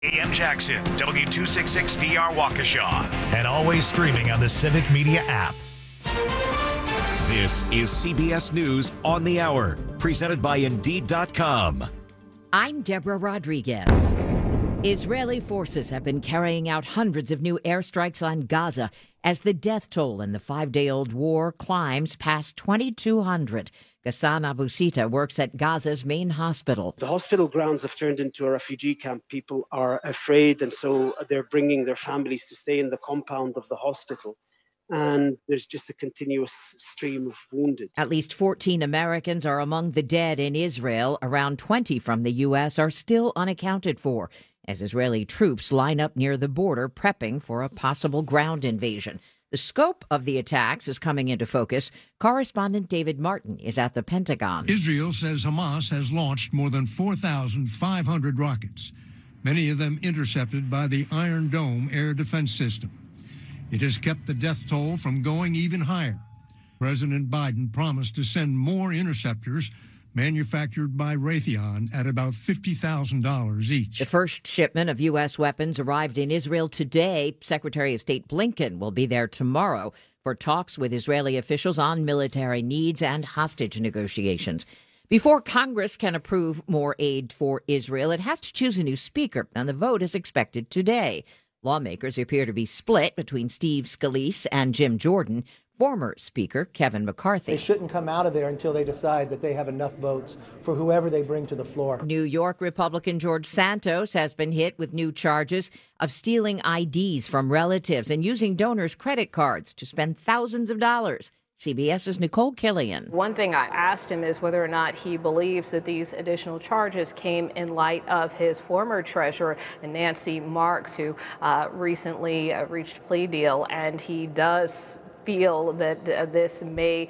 AM Jackson, W266DR Waukesha, and always streaming on the Civic Media app. This is CBS News on the Hour, presented by Indeed.com. I'm Deborah Rodriguez. Israeli forces have been carrying out hundreds of new airstrikes on Gaza as the death toll in the 5-day-old war climbs past 2,200. Ghassan Abu Sita works at Gaza's main hospital. The hospital grounds have turned into a refugee camp. People are afraid, and so they're bringing their families to stay in the compound of the hospital. And there's just a continuous stream of wounded. At least 14 Americans are among the dead in Israel. Around 20 from the U.S. are still unaccounted for, as Israeli troops line up near the border prepping for a possible ground invasion. The scope of the attacks is coming into focus. Correspondent David Martin is at the Pentagon. Israel says Hamas has launched more than 4,500 rockets, many of them intercepted by the Iron Dome air defense system. It has kept the death toll from going even higher. President Biden promised to send more interceptors manufactured by Raytheon at about $50,000 each. The first shipment of U.S. weapons arrived in Israel today. Secretary of State Blinken will be there tomorrow for talks with Israeli officials on military needs and hostage negotiations. Before Congress can approve more aid for Israel, it has to choose a new speaker, and the vote is expected today. Lawmakers appear to be split between Steve Scalise and Jim Jordan. Former Speaker Kevin McCarthy. They shouldn't come out of there until they decide that they have enough votes for whoever they bring to the floor. New York Republican George Santos has been hit with new charges of stealing IDs from relatives and using donors' credit cards to spend thousands of dollars. CBS's Nicole Killian. One thing I asked him is whether or not he believes that these additional charges came in light of his former treasurer, Nancy Marks, who recently reached a plea deal, and he does feel that this may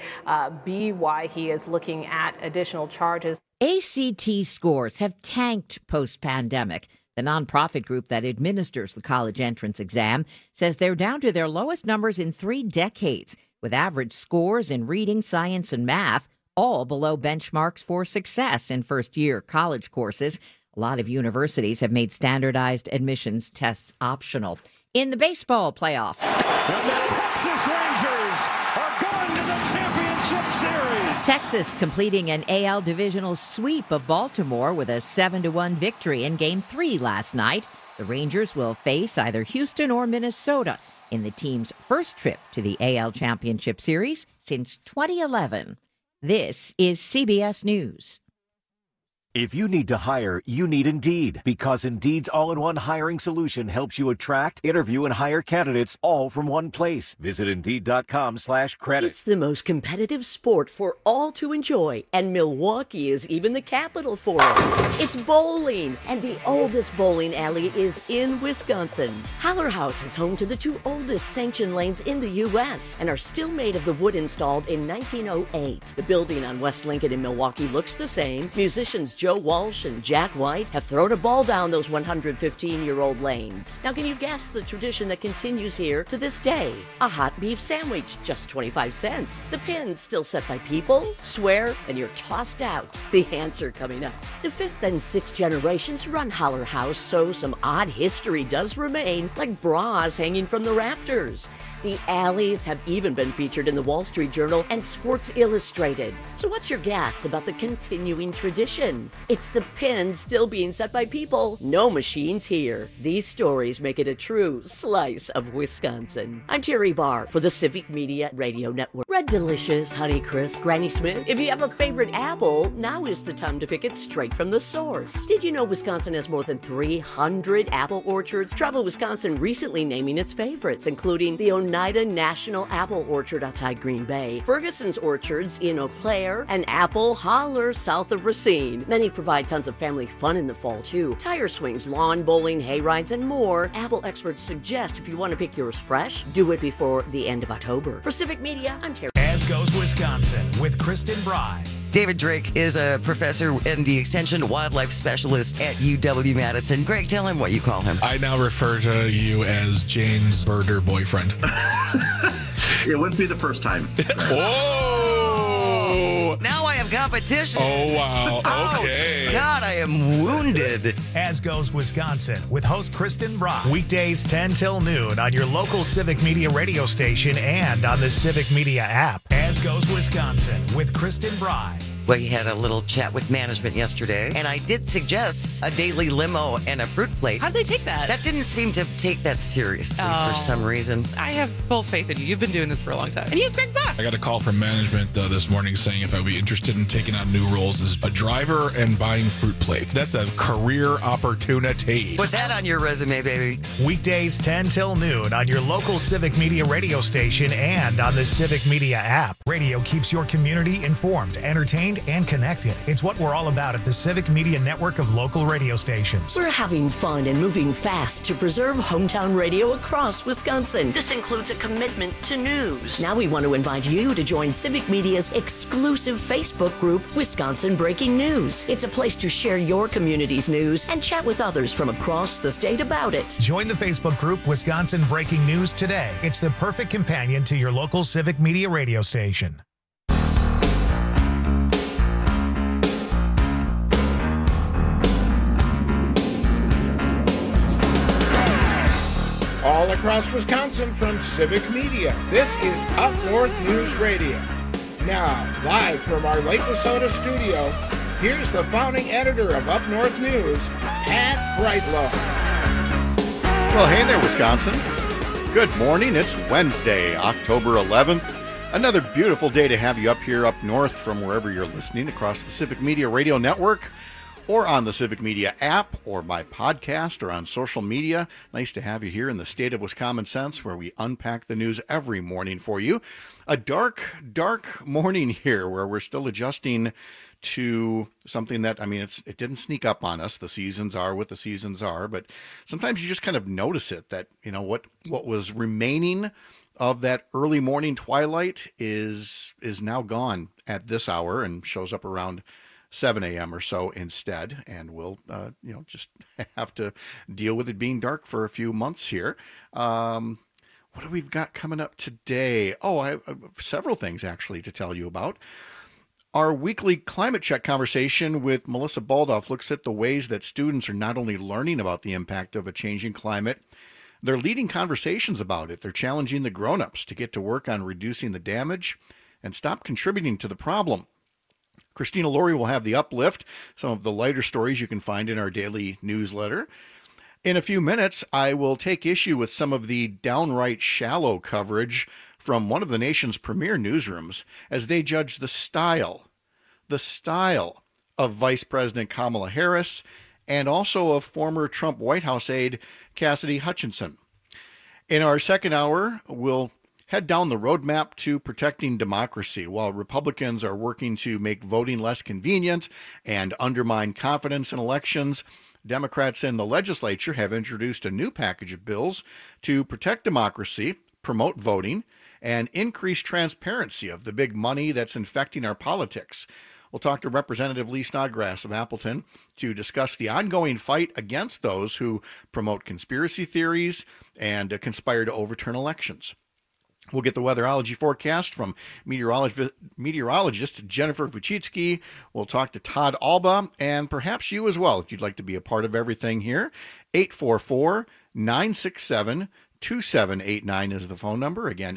be why he is looking at additional charges. ACT scores have tanked post-pandemic. The nonprofit group that administers the college entrance exam says they're down to their lowest numbers in 3 decades, with average scores in reading, science, and math all below benchmarks for success in first-year college courses. A lot of universities have made standardized admissions tests optional. In the baseball playoffs, the Texas Rangers are going to the championship series. Texas completing an AL divisional sweep of Baltimore with a 7-1 victory in Game 3 last night. The Rangers will face either Houston or Minnesota in the team's first trip to the AL Championship Series since 2011. This is CBS News. If you need to hire, you need Indeed, because Indeed's all-in-one hiring solution helps you attract, interview, and hire candidates all from one place. Visit Indeed.com/credit. It's the most competitive sport for all to enjoy, and Milwaukee is even the capital for it. It's bowling, and the oldest bowling alley is in Wisconsin. Haller House is home to the 2 oldest sanctioned lanes in the U.S. and are still made of the wood installed in 1908. The building on West Lincoln in Milwaukee looks the same. Musicians Joe Walsh and Jack White have thrown a ball down those 115-year-old lanes. Now, can you guess the tradition that continues here to this day? A hot beef sandwich, just 25 cents. The pins still set by people, swear, and you're tossed out. The answer coming up. The 5th and 6th generations run Haller House, so some odd history does remain, like bras hanging from the rafters. The alleys have even been featured in the Wall Street Journal and Sports Illustrated. So what's your guess about the continuing tradition? It's the pins still being set by people. No machines here. These stories make it a true slice of Wisconsin. I'm Terry Barr for the Civic Media Radio Network. Red Delicious, Honey Crisp, Granny Smith. If you have a favorite apple, now is the time to pick it straight from the source. Did you know Wisconsin has more than 300 apple orchards? Travel Wisconsin recently naming its favorites, including the Oneida National Apple Orchard outside Green Bay, Ferguson's Orchards in Eau Claire, and Apple Holler south of Racine. Many provide tons of family fun in the fall, too. Tire swings, lawn bowling, hay rides, and more. Apple experts suggest if you want to pick yours fresh, do it before the end of October. For Civic Media, I'm Terry. As goes Wisconsin with Kristen Bry. David Drake is a professor and the extension wildlife specialist at UW-Madison. Greg, tell him what you call him. I now refer to you as Jane's birder boyfriend. It wouldn't be the first time. Whoa! Now I have competition. Oh, wow. Okay. Oh, God, I am wounded. As Goes Wisconsin with host Kristen Brock. Weekdays 10 till noon on your local Civic Media radio station and on the Civic Media app. As Goes Wisconsin with Kristen Brock. We had a little chat with management yesterday, and I did suggest a daily limo and a fruit plate. How'd they take that? That didn't seem to take that seriously for some reason. I have full faith in you. You've been doing this for a long time. And you have Greg Buck. I got a call from management this morning saying if I'd be interested in taking on new roles as a driver and buying fruit plates. That's a career opportunity. Put that on your resume, baby. Weekdays 10 till noon on your local Civic Media radio station and on the Civic Media app. Radio keeps your community informed, entertained, and connected. It's what we're all about at the Civic Media network of local radio stations. We're having fun and moving fast to preserve hometown radio across Wisconsin. This includes a commitment to news. Now we want to invite you to join Civic Media's exclusive Facebook group, Wisconsin Breaking News. It's a place to share your community's news and chat with others from across the state about it. Join the Facebook group Wisconsin Breaking News today. It's the perfect companion to your local Civic Media radio station. All across Wisconsin from Civic Media, this is Up North News Radio. Now, live from our Lake Wissota studio, here's the founding editor of Up North News, Pat Brightlow. Well, hey there, Wisconsin. Good morning. It's Wednesday, October 11th. Another beautiful day to have you up here up north from wherever you're listening across the Civic Media Radio Network, or on the Civic Media app, or by podcast, or on social media. Nice to have you here in the state of Wisconsin, where we unpack the news every morning for you. A dark morning here, where we're still adjusting to something that, it didn't sneak up on us. The seasons are what the seasons are, but sometimes you just kind of notice it, that, what was remaining of that early morning twilight is now gone at this hour and shows up around 7 a.m. or so instead, and we'll just have to deal with it being dark for a few months here. What do we got coming up today? I have several things actually to tell you about. Our weekly climate check conversation with Melissa Baldoff looks at the ways that students are not only learning about the impact of a changing climate, they're leading conversations about it. They're challenging the grown-ups to get to work on reducing the damage and stop contributing to the problem. Christina Laurie will have the uplift, some of the lighter stories you can find in our daily newsletter. In a few minutes, I will take issue with some of the downright shallow coverage from one of the nation's premier newsrooms as they judge the style of Vice President Kamala Harris and also of former Trump White House aide Cassidy Hutchinson. In our second hour, we'll head down the roadmap to protecting democracy. While Republicans are working to make voting less convenient and undermine confidence in elections, Democrats in the legislature have introduced a new package of bills to protect democracy, promote voting, and increase transparency of the big money that's infecting our politics. We'll talk to Representative Lee Snodgrass of Appleton to discuss the ongoing fight against those who promote conspiracy theories and conspire to overturn elections. We'll get the weatherology forecast from meteorologist Jennifer Vuchitsky. We'll talk to Todd Alba, and perhaps you as well, if you'd like to be a part of everything here. 844-967-2789 is the phone number. Again,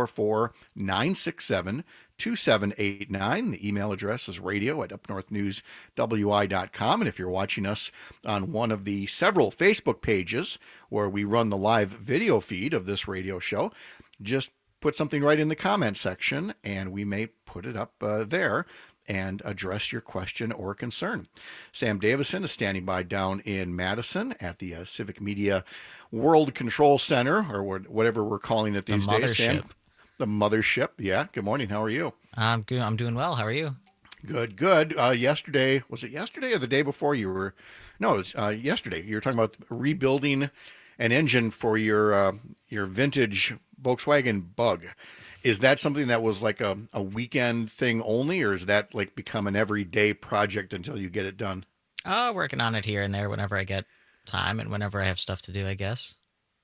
844-967-2789. The email address is radio@upnorthnewswi.com. And if you're watching us on one of the several Facebook pages where we run the live video feed of this radio show, just put something right in the comment section and we may put it up there and address your question or concern. Sam Davison is standing by down in Madison at the Civic Media World Control Center, or whatever we're calling it these days. Sam, the mothership. Yeah. Good morning. How are you? I'm good. I'm doing well. How are you? Good. Yesterday, was it yesterday or the day before you were? No, it was yesterday. You were talking about rebuilding an engine for your vintage Volkswagen Bug. Is that something that was like a weekend thing only, or is that like become an everyday project until you get it done? Working on it here and there whenever I get time and whenever I have stuff to do, I guess.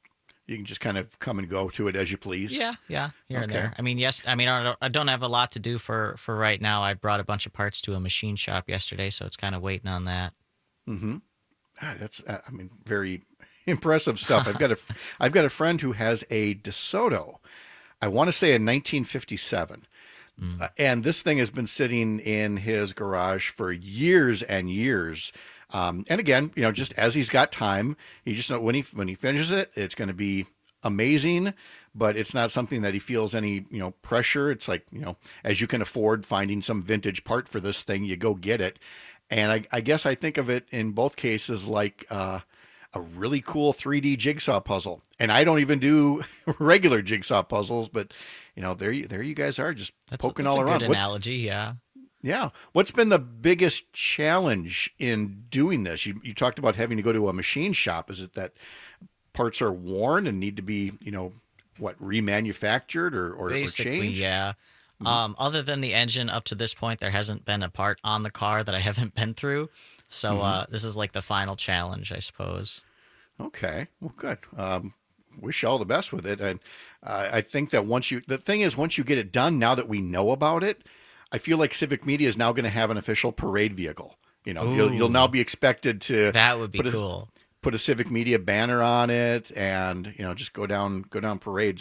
You can just kind of come and go to it as you please. Yeah, here and there. I mean, I don't have a lot to do for right now. I brought a bunch of parts to a machine shop yesterday, so it's kind of waiting on that. Mm-hmm. That's, very impressive stuff. I've got a friend who has a DeSoto. I want to say in 1957. And this thing has been sitting in his garage for years and years. And again, just as he's got time, he just knows when he finishes it, it's going to be amazing, but it's not something that he feels any, pressure. It's like, as you can afford finding some vintage part for this thing, you go get it. And I guess I think of it in both cases like a really cool 3D jigsaw puzzle. And I don't even do regular jigsaw puzzles, but there you guys are, just poking all around. That's a good analogy, yeah. Yeah. What's been the biggest challenge in doing this? You talked about having to go to a machine shop. Is it that parts are worn and need to be, remanufactured or Basically, changed? Yeah. Other than the engine, up to this point, there hasn't been a part on the car that I haven't been through. So this is like the final challenge, I suppose. Okay. Well, good. Wish you all the best with it. And I think that once you get it done, now that we know about it, I feel like Civic Media is now going to have an official parade vehicle. You'll now be expected to. That would be cool. Put a Civic Media banner on it, and just go down parades.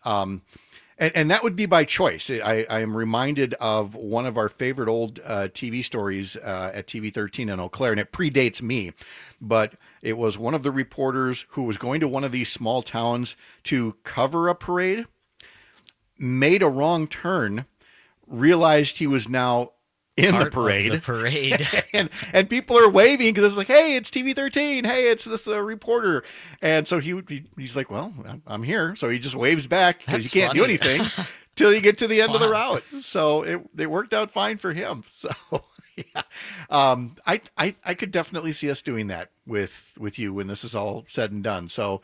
And that would be by choice. I am reminded of one of our favorite old TV stories at TV 13 in Eau Claire, and it predates me, but it was one of the reporters who was going to one of these small towns to cover a parade, made a wrong turn, realized he was now in the parade. and people are waving because it's like, hey, it's TV 13. Hey, it's this reporter. And so he's like, well, I'm here. So he just waves back because you can't do anything till you get to the end of the route. So it worked out fine for him. So yeah, I could definitely see us doing that with you when this is all said and done. So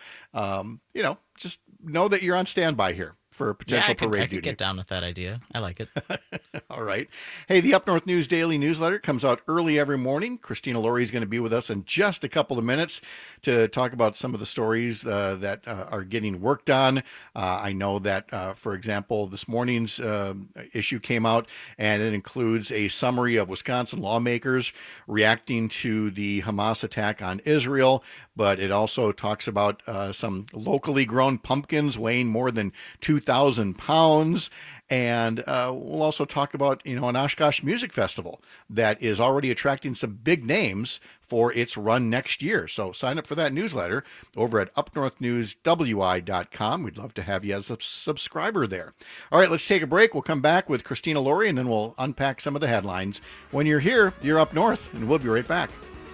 just know that you're on standby here for a potential parade duty. I could get down with that idea. I like it. All right. Hey, the Up North News Daily Newsletter comes out early every morning. Christina Laurie is going to be with us in just a couple of minutes to talk about some of the stories that are getting worked on. I know that, for example, this morning's issue came out, and it includes a summary of Wisconsin lawmakers reacting to the Hamas attack on Israel, but it also talks about some locally grown pumpkins weighing more than 2,000 pounds. And we'll also talk about, an Oshkosh Music Festival that is already attracting some big names for its run next year. So sign up for that newsletter over at upnorthnewswi.com. We'd love to have you as a subscriber there. All right, let's take a break. We'll come back with Christina Laurie, and then we'll unpack some of the headlines. When you're here, you're up north, and we'll be right back.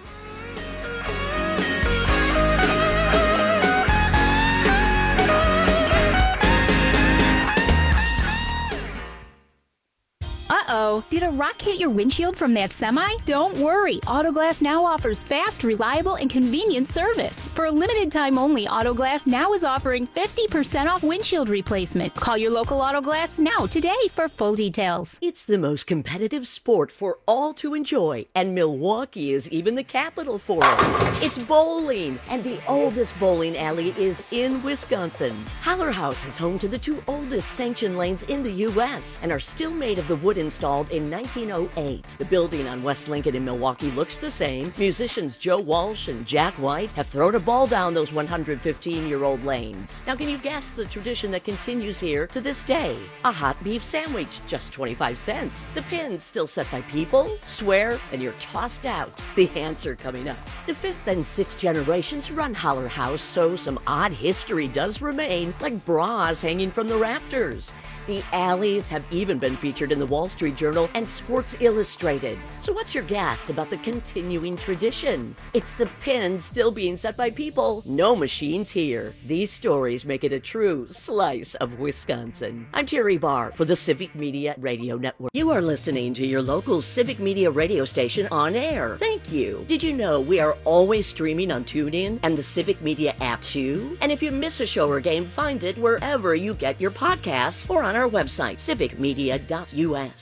Uh-oh, did a rock hit your windshield from that semi? Don't worry, Autoglass Now offers fast, reliable, and convenient service. For a limited time only, Autoglass Now is offering 50% off windshield replacement. Call your local Autoglass Now today for full details. It's the most competitive sport for all to enjoy, and Milwaukee is even the capital for it. It's bowling, and the oldest bowling alley is in Wisconsin. Haller House is home to the two oldest sanctioned lanes in the U.S. and are still made of the wood installed in 1908. The building on West Lincoln in Milwaukee looks the same. Musicians Joe Walsh and Jack White have thrown a ball down those 115-year-old lanes. Now, can you guess the tradition that continues here to this day? A hot beef sandwich, just 25 cents. The pins still set by people, swear, and you're tossed out. The answer coming up. The fifth and sixth generations run Haller House, so some odd history does remain, like bras hanging from the rafters. The alleys have even been featured in the Wall Street Journal and Sports Illustrated. So what's your guess about the continuing tradition? It's the pins still being set by people. No machines here. These stories make it a true slice of Wisconsin. I'm Terry Barr for the Civic Media Radio Network. You are listening to your local Civic Media radio station on air. Thank you. Did you know we are always streaming on TuneIn and the Civic Media app too? And if you miss a show or game, find it wherever you get your podcasts or on our website, civicmedia.us. The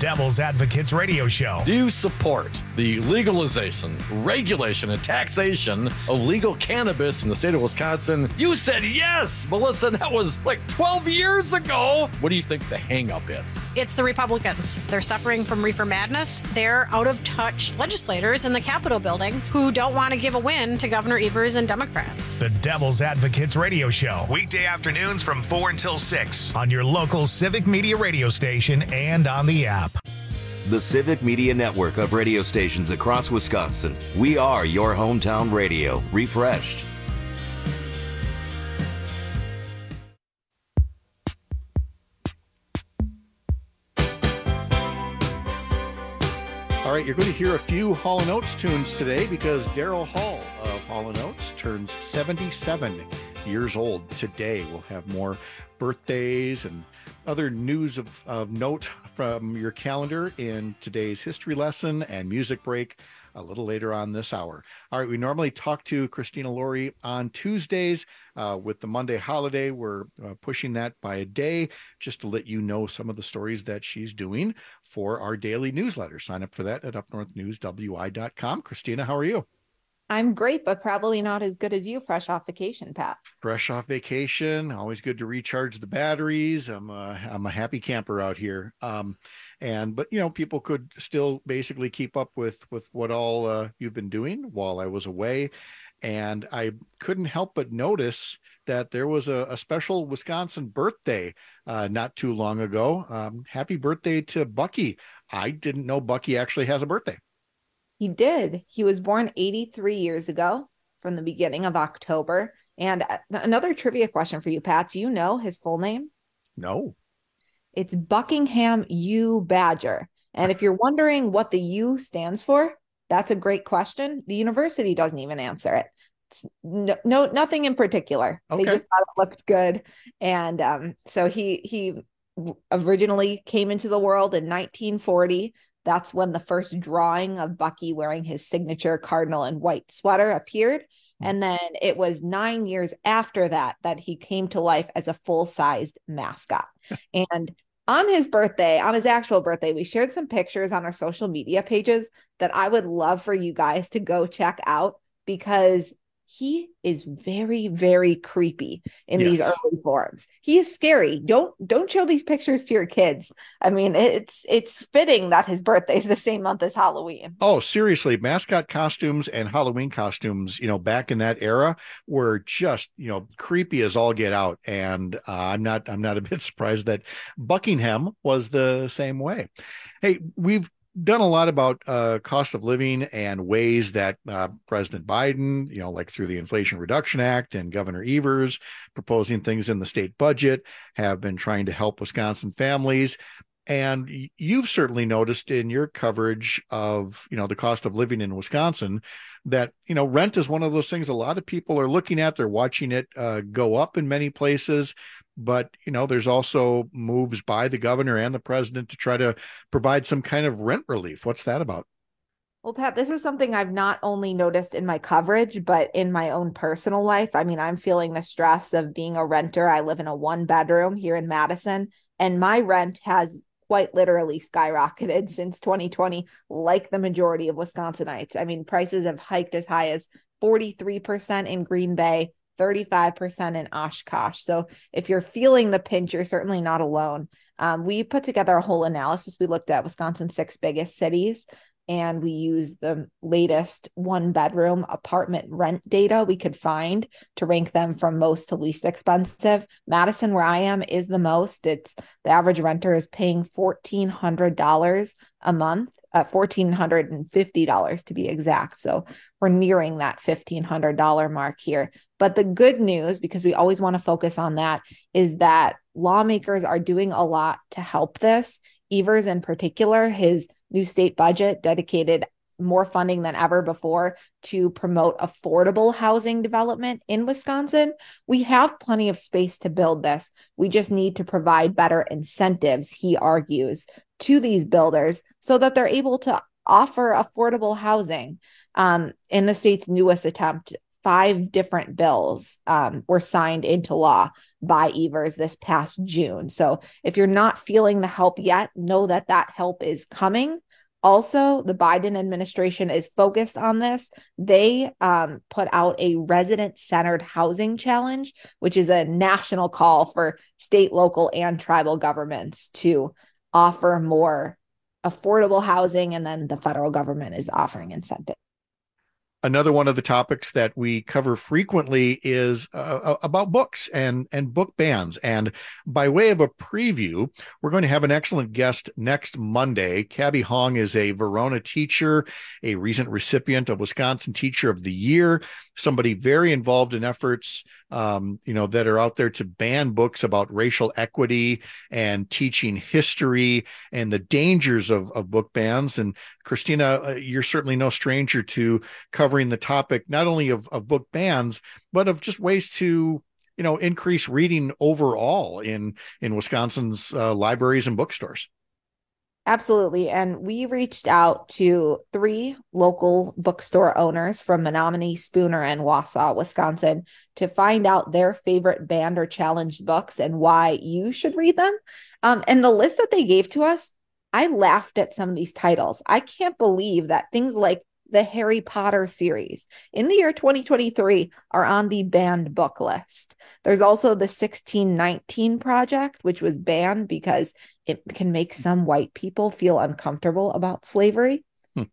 Devil's Advocates Radio Show. Do you support the legalization, regulation, and taxation of legal cannabis in the state of Wisconsin? You said yes, Melissa. That was like 12 years ago. What do you think the hang-up is? It's the Republicans. They're suffering from reefer madness. They're out-of-touch legislators in the Capitol building who don't want to give a win to Governor Evers and Democrats. The Devil's Advocates Radio Show. Weekday afternoons from 4 until 6 on your local Civic Media radio station and on the app. The Civic Media network of radio stations across Wisconsin. We are your hometown radio, refreshed. All right, you're going to hear a few Hall & Oates tunes today because Daryl Hall of Hall & Oates turns 77 years old today. We'll have more birthdays and other news of note from your calendar in today's history lesson and music break a little later on this hour. All right, we normally talk to Christina Laurie on Tuesdays. With the Monday holiday, we're pushing that by a day just to let you know some of the stories that she's doing for our daily newsletter. Sign up for that at upnorthnewswi.com. Christina, how are you? I'm great, but probably not as good as you fresh off vacation, Pat. Fresh off vacation, always good to recharge the batteries. I'm a happy camper out here. But you know, people could still basically keep up with what all you've been doing while I was away. And I couldn't help but notice that there was a special Wisconsin birthday not too long ago. Happy birthday to Bucky. I didn't know Bucky actually has a birthday. He did. He was born 83 years ago from the beginning of October. And another trivia question for you, Pat. Do you know his full name? No. It's Buckingham U. Badger. And if you're wondering what the U stands for, that's a great question. The university doesn't even answer it. It's nothing in particular. Okay. They just thought it looked good. And so he originally came into the world in 1940. That's when the first drawing of Bucky wearing his signature cardinal and white sweater appeared. And then it was 9 years after that he came to life as a full-sized mascot. And on his birthday, on his actual birthday, we shared some pictures on our social media pages that I would love for you guys to go check out because he is very, very creepy in these early forms. He is scary. Don't show these pictures to your kids. I mean, it's fitting that his birthday is the same month as Halloween. Oh, seriously, mascot costumes and Halloween costumes, you know, back in that era were just, you know, creepy as all get out. And I'm not a bit surprised that Buckingham was the same way. Hey, we've done a lot about cost of living and ways that President Biden, you know, like through the Inflation Reduction Act and Governor Evers proposing things in the state budget, have been trying to help Wisconsin families. And you've certainly noticed in your coverage of, you know, the cost of living in Wisconsin that, you know, rent is one of those things a lot of people are looking at. They're watching it go up in many places. But, you know, there's also moves by the governor and the president to try to provide some kind of rent relief. What's that about? Well, Pat, this is something I've not only noticed in my coverage, but in my own personal life. I mean, I'm feeling the stress of being a renter. I live in a 1-bedroom here in Madison, and my rent has quite literally skyrocketed since 2020, like the majority of Wisconsinites. I mean, prices have hiked as high as 43% in Green Bay, 35% in Oshkosh. So if you're feeling the pinch, you're certainly not alone. We put together a whole analysis. We looked at Wisconsin's 6 biggest cities, and we used the latest 1-bedroom apartment rent data we could find to rank them from most to least expensive. Madison, where I am, is the most. The average renter is paying $1,400 a month. $1,450 to be exact. So we're nearing that $1,500 mark here. But the good news, because we always want to focus on that, is that lawmakers are doing a lot to help this. Evers in particular, his new state budget dedicated more funding than ever before to promote affordable housing development in Wisconsin. We have plenty of space to build this. We just need to provide better incentives, he argues, to these builders so that they're able to offer affordable housing. In the state's newest attempt 5 different bills were signed into law by Evers this past June. So if you're not feeling the help yet, know that that help is coming. Also, the Biden administration is focused on this. They put out a resident-centered housing challenge, which is a national call for state, local, and tribal governments to offer more affordable housing, and then the federal government is offering incentives. Another one of the topics that we cover frequently is about books and book bans. And by way of a preview, we're going to have an excellent guest next Monday. Cabby Hong is a Verona teacher, a recent recipient of Wisconsin Teacher of the Year, somebody very involved in efforts that are out there to ban books about racial equity and teaching history and the dangers of book bans. And Christina, you're certainly no stranger to covering the topic, not only of book bans, but of just ways to, increase reading overall in Wisconsin's libraries and bookstores. Absolutely. And we reached out to 3 local bookstore owners from Menominee, Spooner, and Wausau, Wisconsin, to find out their favorite banned or challenged books and why you should read them. And the list that they gave to us, I laughed at some of these titles. I can't believe that things like the Harry Potter series in the year 2023 are on the banned book list. There's also the 1619 Project, which was banned because it can make some white people feel uncomfortable about slavery.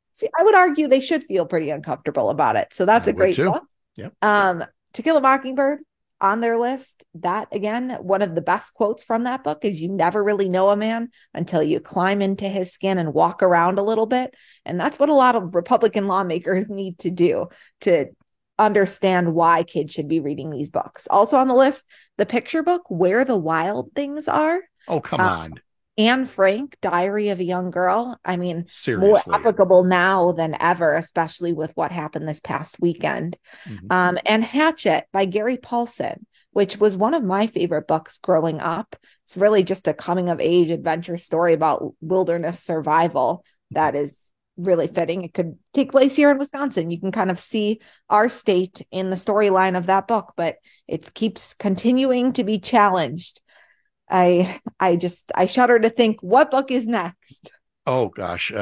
I would argue they should feel pretty uncomfortable about it. So that's a great book. Yep. To Kill a Mockingbird on their list. That, again, one of the best quotes from that book is, "You never really know a man until you climb into his skin and walk around a little bit." And that's what a lot of Republican lawmakers need to do to understand why kids should be reading these books. Also on the list, the picture book, Where the Wild Things Are. Oh, come on. Anne Frank, Diary of a Young Girl. I mean, seriously, more applicable now than ever, especially with what happened this past weekend. And Hatchet by Gary Paulson, which was one of my favorite books growing up. It's really just a coming of age adventure story about wilderness survival that is really fitting. It could take place here in Wisconsin. You can kind of see our state in the storyline of that book, but it keeps continuing to be challenged. I shudder to think, what book is next? Oh gosh.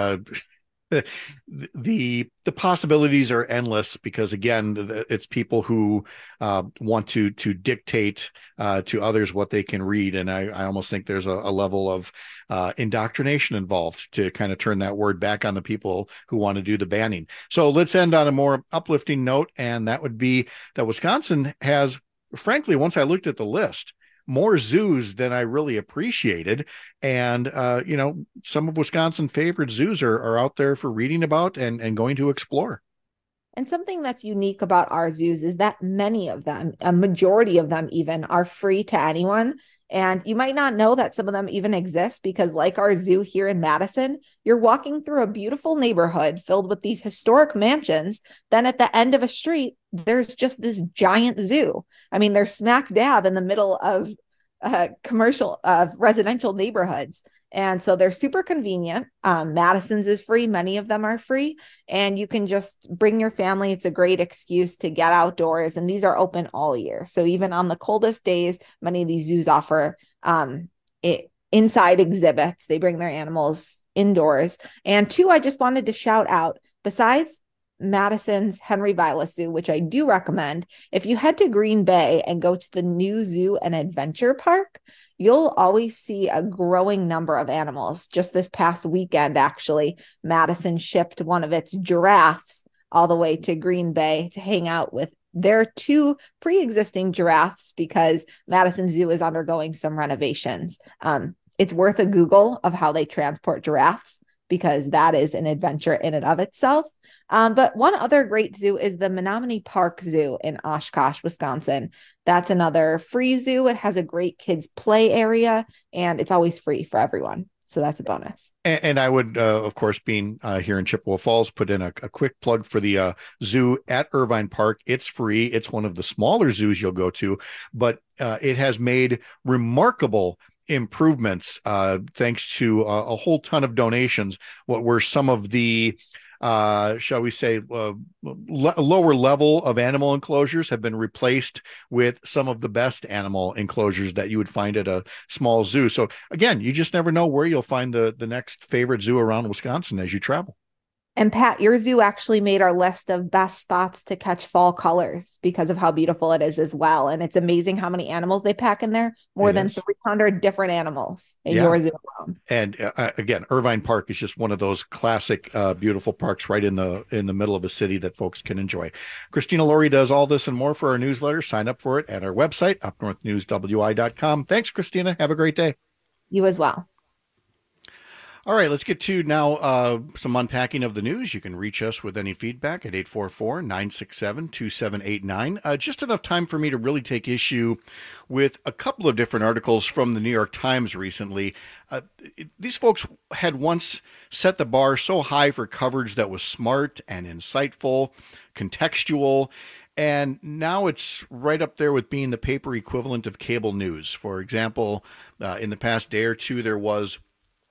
The possibilities are endless because, again, it's people who want to dictate to others what they can read. And I almost think there's a level of indoctrination involved to kind of turn that word back on the people who want to do the banning. So let's end on a more uplifting note. And that would be that Wisconsin has, frankly, once I looked at the list, more zoos than I really appreciated. And, some of Wisconsin's favorite zoos are out there for reading about and going to explore. And something that's unique about our zoos is that many of them, a majority of them even, are free to anyone. And you might not know that some of them even exist because, like our zoo here in Madison, you're walking through a beautiful neighborhood filled with these historic mansions. Then at the end of a street, there's just this giant zoo. I mean, they're smack dab in the middle of commercial residential neighborhoods. And so they're super convenient. Madison's is free. Many of them are free. And you can just bring your family. It's a great excuse to get outdoors. And these are open all year. So even on the coldest days, many of these zoos offer inside exhibits. They bring their animals indoors. And 2, I just wanted to shout out, besides Madison's Henry Vilas Zoo, which I do recommend, if you head to Green Bay and go to the new zoo and adventure park, you'll always see a growing number of animals. Just this past weekend, actually, Madison shipped one of its giraffes all the way to Green Bay to hang out with their 2 pre-existing giraffes because Madison Zoo is undergoing some renovations. It's worth a Google of how they transport giraffes because that is an adventure in and of itself. But one other great zoo is the Menominee Park Zoo in Oshkosh, Wisconsin. That's another free zoo. It has a great kids play area and it's always free for everyone. So that's a bonus. And I would, of course, being here in Chippewa Falls, put in a quick plug for the zoo at Irvine Park. It's free. It's one of the smaller zoos you'll go to, but it has made remarkable improvements thanks to a whole ton of donations. What were some of the shall we say, lower level of animal enclosures have been replaced with some of the best animal enclosures that you would find at a small zoo. So again, you just never know where you'll find the next favorite zoo around Wisconsin as you travel. And Pat, your zoo actually made our list of best spots to catch fall colors because of how beautiful it is as well. And it's amazing how many animals they pack in there, more than 300 different animals in your zoo alone. And again, Irvine Park is just one of those classic, beautiful parks right in the middle of a city that folks can enjoy. Christina Laurie does all this and more for our newsletter. Sign up for it at our website, upnorthnewswi.com. Thanks, Christina. Have a great day. You as well. All right, let's get to now some unpacking of the news. You can reach us with any feedback at 844-967-2789. Just enough time for me to really take issue with a couple of different articles from the New York Times recently. These folks had once set the bar so high for coverage that was smart and insightful, contextual, and now it's right up there with being the paper equivalent of cable news. For example, in the past day or two, there was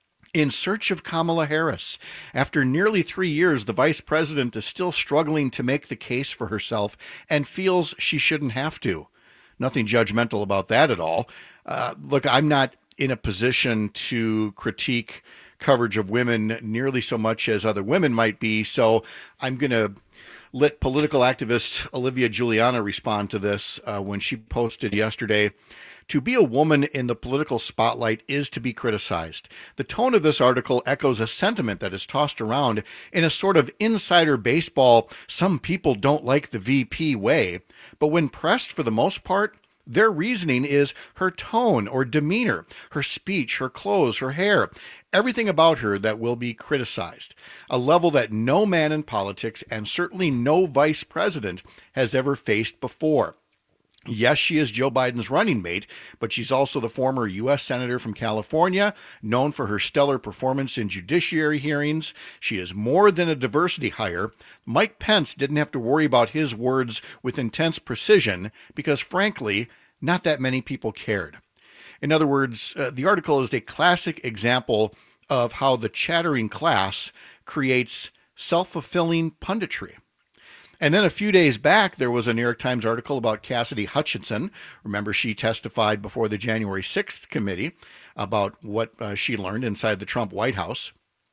In Search of Kamala Harris. After nearly 3 years, the vice president is still struggling to make the case for herself and feels she shouldn't have to. Nothing judgmental about that at all. Look, I'm not in a position to critique coverage of women nearly so much as other women might be, so I'm going to let political activist Olivia Giuliana respond to this when she posted yesterday. To be a woman in the political spotlight is to be criticized. The tone of this article echoes a sentiment that is tossed around in a sort of insider baseball, some people don't like the VP way. But when pressed, for the most part, their reasoning is her tone or demeanor, her speech, her clothes, her hair, everything about her that will be criticized, a level that no man in politics and certainly no vice president has ever faced before. Yes, she is Joe Biden's running mate, but she's also the former U.S. Senator from California, known for her stellar performance in judiciary hearings. She is more than a diversity hire. Mike Pence didn't have to worry about his words with intense precision because, frankly, not that many people cared. In other words, the article is a classic example of how the chattering class creates self-fulfilling punditry. And then a few days back, there was a New York Times article about Cassidy Hutchinson. Remember, she testified before the January 6th committee about what she learned inside the Trump White House.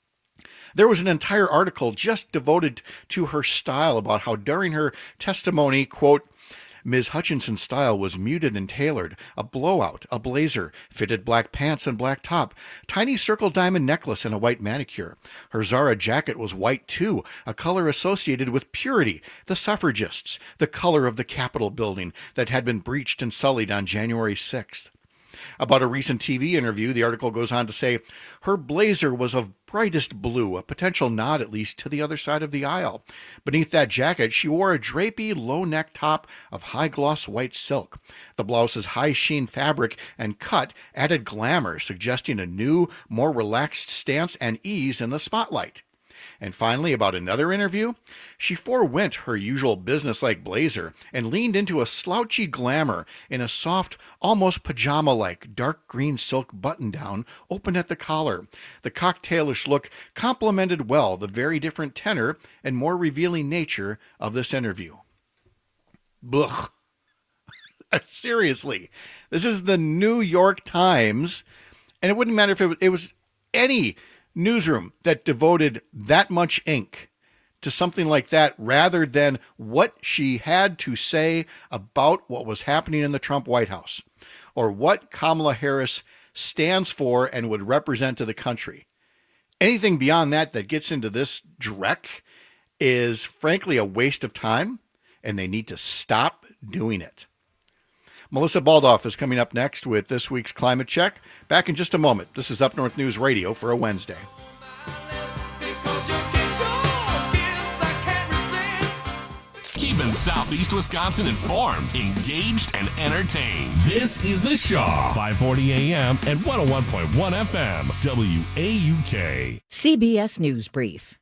There was an entire article just devoted to her style, about how during her testimony, quote, Ms. Hutchinson's style was muted and tailored, a blowout, a blazer, fitted black pants and black top, tiny circle diamond necklace and a white manicure. Her Zara jacket was white too, a color associated with purity, the suffragists, the color of the Capitol building that had been breached and sullied on January 6th. About a recent TV interview, the article goes on to say, her blazer was of brightest blue, a potential nod at least to the other side of the aisle. Beneath that jacket, she wore a drapey, low-neck top of high-gloss white silk. The blouse's high-sheen fabric and cut added glamour, suggesting a new, more relaxed stance and ease in the spotlight. And finally, about another interview, she forewent her usual business-like blazer and leaned into a slouchy glamour in a soft, almost pajama-like dark green silk button-down open at the collar. The cocktailish look complemented well the very different tenor and more revealing nature of this interview. Blech. Seriously, this is the New York Times, and it wouldn't matter if it was any newsroom that devoted that much ink to something like that rather than what she had to say about what was happening in the Trump White House or what Kamala Harris stands for and would represent to the country. Anything beyond that gets into this dreck is frankly a waste of time, and they need to stop doing it. Melissa Baldoff is coming up next with this week's Climate Check. Back in just a moment. This is Up North News Radio for a Wednesday. Keeping Southeast Wisconsin informed, engaged, and entertained. This is The Shaw, 540 AM and 101.1 FM, WAUK. CBS News Brief.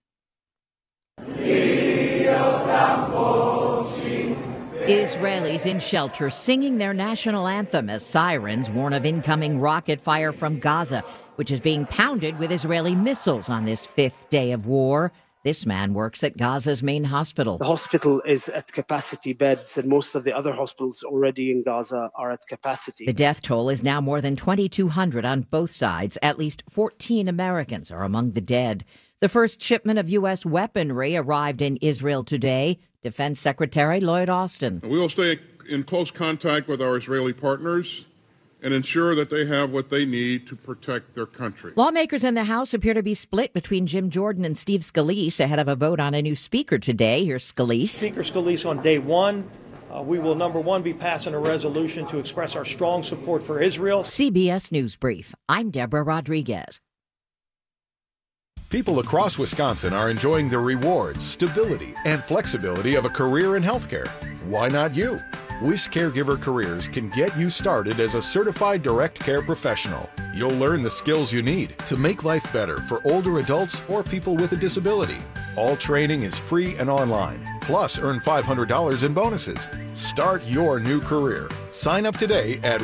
Israelis in shelter singing their national anthem as sirens warn of incoming rocket fire from Gaza, which is being pounded with Israeli missiles on this fifth day of war. This man works at Gaza's main hospital. The hospital is at capacity beds, and most of the other hospitals already in Gaza are at capacity. The death toll is now more than 2,200 on both sides. At least 14 Americans are among the dead. The first shipment of U.S. weaponry arrived in Israel today. Defense Secretary Lloyd Austin. We will stay in close contact with our Israeli partners and ensure that they have what they need to protect their country. Lawmakers in the House appear to be split between Jim Jordan and Steve Scalise ahead of a vote on a new speaker today. Here's Scalise. Speaker Scalise, on day one, we will, number one, be passing a resolution to express our strong support for Israel. CBS News Brief. I'm Deborah Rodriguez. People across Wisconsin are enjoying the rewards, stability, and flexibility of a career in healthcare. Why not you? Wish Caregiver Careers can get you started as a certified direct care professional. You'll learn the skills you need to make life better for older adults or people with a disability. All training is free and online. Plus, earn $500 in bonuses. Start your new career. Sign up today at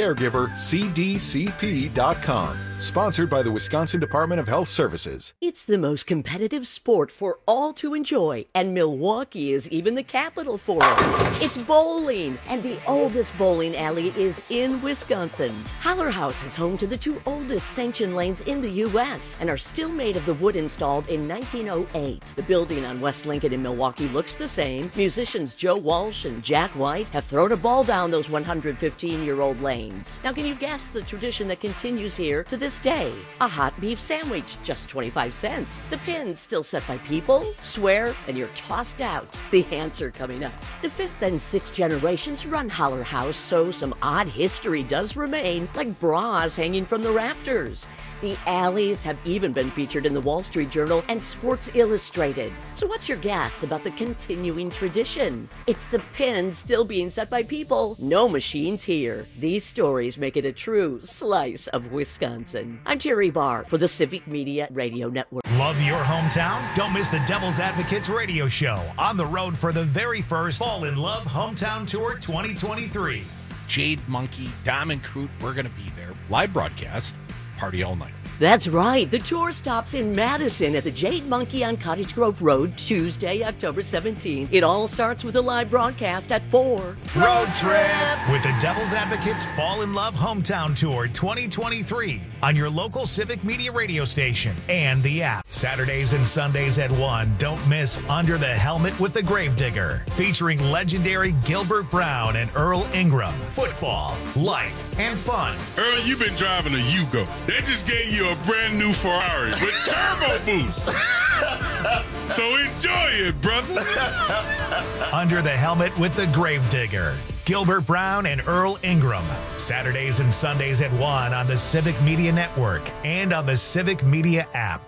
wiscaregivercdcp.com. Sponsored by the Wisconsin Department of Health Services. It's the most competitive sport for all to enjoy, and Milwaukee is even the capital for it. It's bowling, and the oldest bowling alley is in Wisconsin. Holler House is home to the two oldest sanctioned lanes in the U.S. and are still made of the wood installed in 1908. The building on West Lincoln in Milwaukee looks the same. Musicians Joe Walsh and Jack White have thrown a ball down those 115-year-old lanes. Now, can you guess the tradition that continues here to this day? A hot beef sandwich, just 25 cents. The pins still set by people. Swear, and you're tossed out. The answer coming up. The fifth and sixth generations run Holler House, so some odd history does remain, like bras hanging from the rafters. The alleys have even been featured in the Wall Street Journal and Sports Illustrated. So what's your guess about the continuing tradition? It's the pins still being set by people. No machines here. These stories make it a true slice of Wisconsin. I'm Terry Barr for the Civic Media Radio Network. Love your hometown? Don't miss the Devil's Advocates radio show on the road for the very first Fall in Love Hometown Tour 2023. Jade Monkey, Diamond Crute, we're going to be there. Live broadcast. Party all night. That's right. The tour stops in Madison at the Jade Monkey on Cottage Grove Road, Tuesday, October 17th. It all starts with a live broadcast at 4. Road trip with the Devil's Advocates Fall in Love Hometown Tour 2023 on your local Civic Media radio station and the app. Saturdays and Sundays at 1. Don't miss Under the Helmet with the Gravedigger, featuring legendary Gilbert Brown and Earl Ingram. Football, life, and fun. Earl, you've been driving a Yugo. They just gave you a brand new Ferrari with turbo boost. So enjoy it, brother. Under the Helmet with the Gravedigger. Gilbert Brown and Earl Ingram. Saturdays and Sundays at 1 on the Civic Media Network and on the Civic Media app.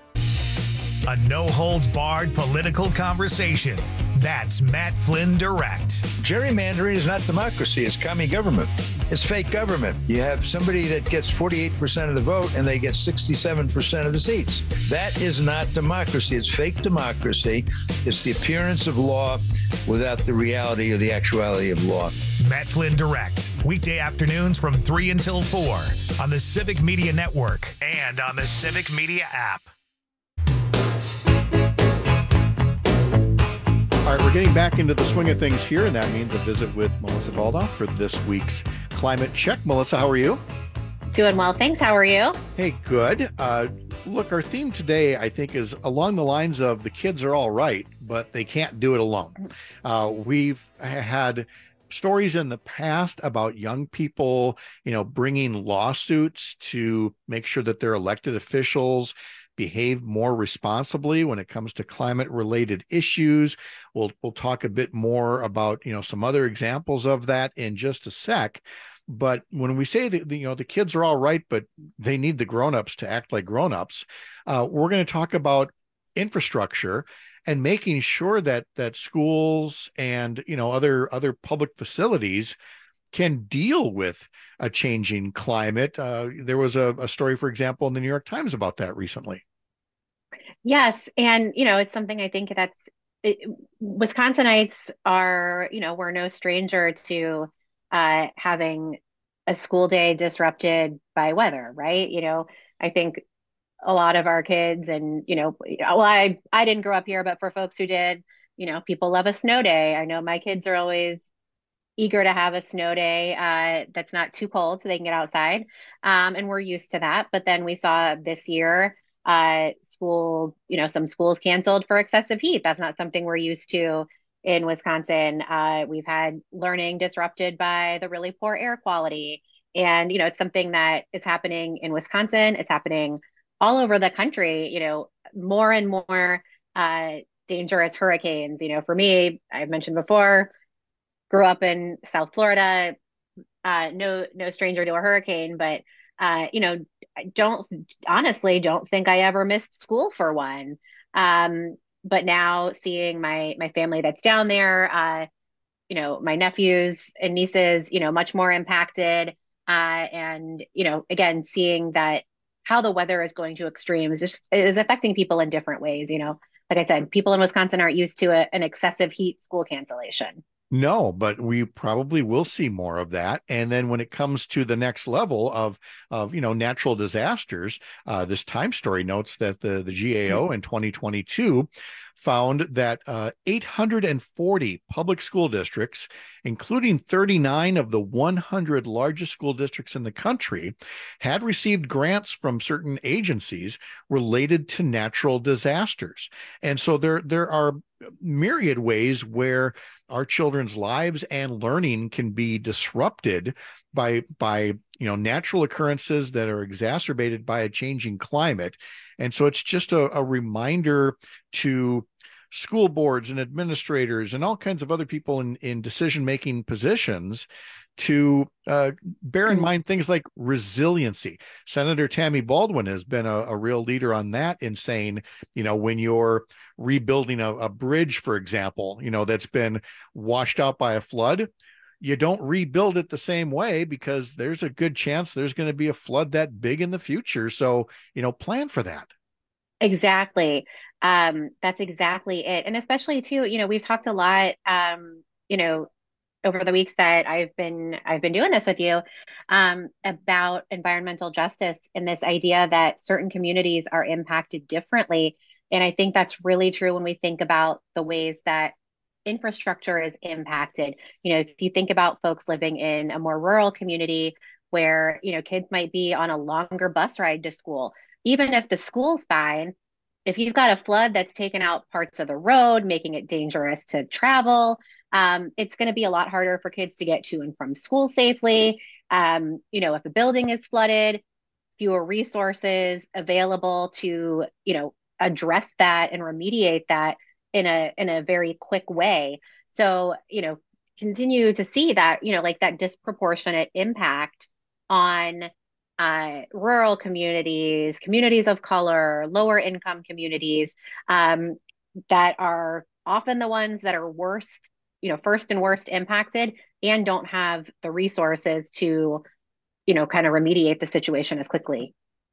A no-holds-barred political conversation. That's Matt Flynn Direct. Gerrymandering is not democracy. It's commie government. It's fake government. You have somebody that gets 48% of the vote and they get 67% of the seats. That is not democracy. It's fake democracy. It's the appearance of law without the reality or the actuality of law. Matt Flynn Direct. Weekday afternoons from 3 until 4 on the Civic Media Network and on the Civic Media app. All right, we're getting back into the swing of things here, and that means a visit with Melissa Baldoff for this week's Climate Check. Melissa, how are you? Doing well, thanks. How are you? Hey, good. Look, our theme today, I think, is along the lines of the kids are all right, but they can't do it alone. We've had stories in the past about young people, bringing lawsuits to make sure that their elected officials behave more responsibly when it comes to climate-related issues. We'll talk a bit more about some other examples of that in just a sec. But when we say that the kids are all right, but they need the grown-ups to act like grown-ups, we're going to talk about infrastructure and making sure that schools and other public facilities can deal with a changing climate. There was a story, for example, in the New York Times about that recently. Yes. And, it's something I think Wisconsinites are, we're no stranger to having a school day disrupted by weather, right? I think a lot of our kids, and well, I didn't grow up here, but for folks who did, people love a snow day. I know my kids are always eager to have a snow day that's not too cold so they can get outside. And we're used to that. But then we saw this year some schools canceled for excessive heat. That's not something we're used to in Wisconsin. We've had learning disrupted by the really poor air quality. And, it's something that is happening in Wisconsin. It's happening all over the country, more and more dangerous hurricanes. For me, I've mentioned before, grew up in South Florida, no stranger to a hurricane, but I don't think I ever missed school for one. But now seeing my family that's down there, my nephews and nieces, much more impacted. And, again, seeing that how the weather is going to extremes is affecting people in different ways. Like I said, people in Wisconsin aren't used to an excessive heat school cancellation. No, but we probably will see more of that. And then when it comes to the next level of natural disasters, this Time story notes that the GAO in 2022 found that 840 public school districts, including 39 of the 100 largest school districts in the country, had received grants from certain agencies related to natural disasters. And so there are myriad ways where our children's lives and learning can be disrupted by natural occurrences that are exacerbated by a changing climate. And so it's just a reminder to school boards and administrators and all kinds of other people in decision-making positions to bear in mind things like resiliency. Senator Tammy Baldwin has been a real leader on that, in saying, when you're rebuilding a bridge, for example, that's been washed out by a flood, you don't rebuild it the same way, because there's a good chance there's going to be a flood that big in the future. So, plan for that. Exactly. That's exactly it. And especially too, we've talked a lot, over the weeks that I've been doing this with you, about environmental justice and this idea that certain communities are impacted differently. And I think that's really true when we think about the ways that infrastructure is impacted. If you think about folks living in a more rural community where, kids might be on a longer bus ride to school, even if the school's fine, if you've got a flood that's taken out parts of the road, making it dangerous to travel, it's going to be a lot harder for kids to get to and from school safely. If a building is flooded, fewer resources available to, address that and remediate that in a very quick way. So, continue to see that, like that disproportionate impact on rural communities, communities of color, lower income communities, that are often the ones that are worst, first and worst impacted, and don't have the resources to, kind of remediate the situation as quickly.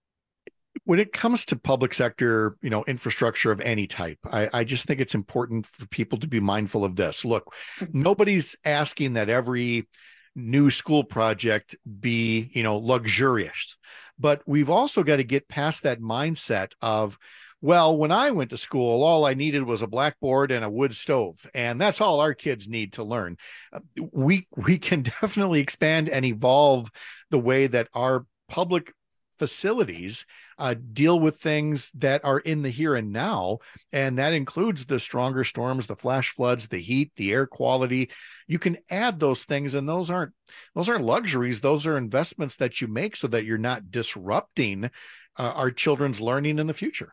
When it comes to public sector, infrastructure of any type, I just think it's important for people to be mindful of this. Look, nobody's asking that every new school project be, luxurious, but we've also got to get past that mindset of, well, when I went to school, all I needed was a blackboard and a wood stove, and that's all our kids need to learn. We can definitely expand and evolve the way that our public facilities deal with things that are in the here and now, and that includes the stronger storms, the flash floods, the heat, the air quality. You can add those things, and those aren't luxuries. Those are investments that you make so that you're not disrupting our children's learning in the future.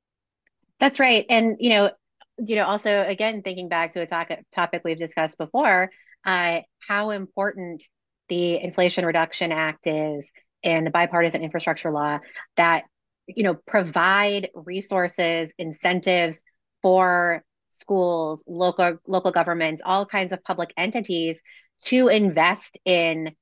That's right. And also, again, thinking back to a topic we've discussed before, how important the Inflation Reduction Act is, and the bipartisan infrastructure law that, provide resources, incentives for schools, local governments, all kinds of public entities to invest in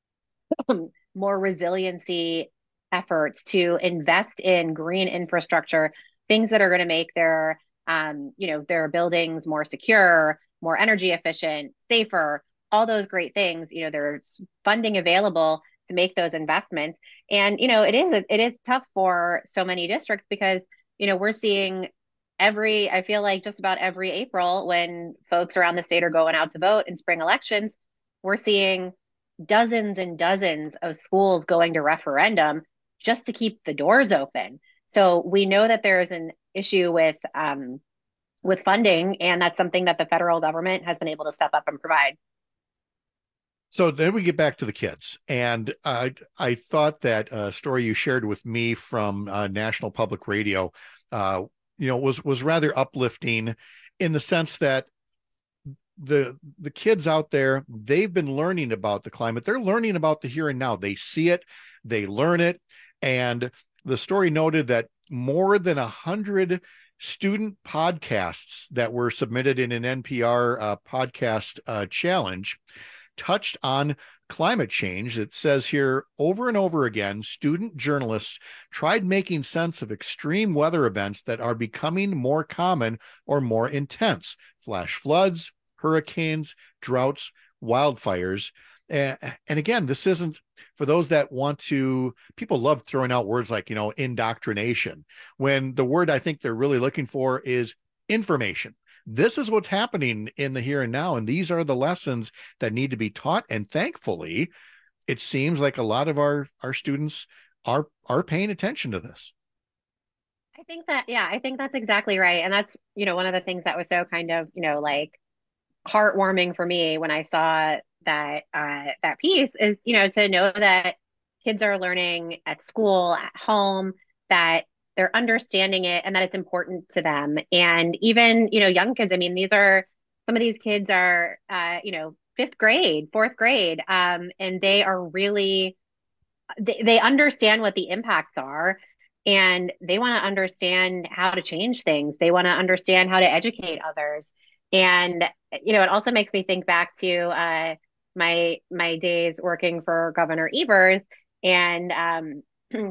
more resiliency efforts, to invest in green infrastructure, things that are going to make their buildings more secure, more energy efficient, safer, all those great things. There's funding available to make those investments. And, it is tough for so many districts because, we're seeing I feel like just about every April when folks around the state are going out to vote in spring elections, we're seeing dozens and dozens of schools going to referendum just to keep the doors open. So we know that there is an issue with funding, and that's something that the federal government has been able to step up and provide. So then we get back to the kids, and I thought that story you shared with me from National Public Radio, was rather uplifting in the sense that the kids out there, they've been learning about the climate. They're learning about the here and now. They see it, they learn it, and the story noted that more than 100 student podcasts that were submitted in an NPR podcast challenge touched on climate change. It says here, over and over again, student journalists tried making sense of extreme weather events that are becoming more common or more intense. Flash floods, hurricanes, droughts, wildfires. And again, this isn't for those that want to, people love throwing out words like, indoctrination, when the word I think they're really looking for is information. This is what's happening in the here and now, and these are the lessons that need to be taught. And thankfully, it seems like a lot of our students are paying attention to this. I think that's exactly right. And that's, one of the things that was so kind of, heartwarming for me when I saw that that piece is, to know that kids are learning at school, at home, that they're understanding it and that it's important to them. And even, young kids, some of these kids are, 5th grade, 4th grade. And they are really, they understand what the impacts are, and they want to understand how to change things. They want to understand how to educate others. And, it also makes me think back to my days working for Governor Evers and,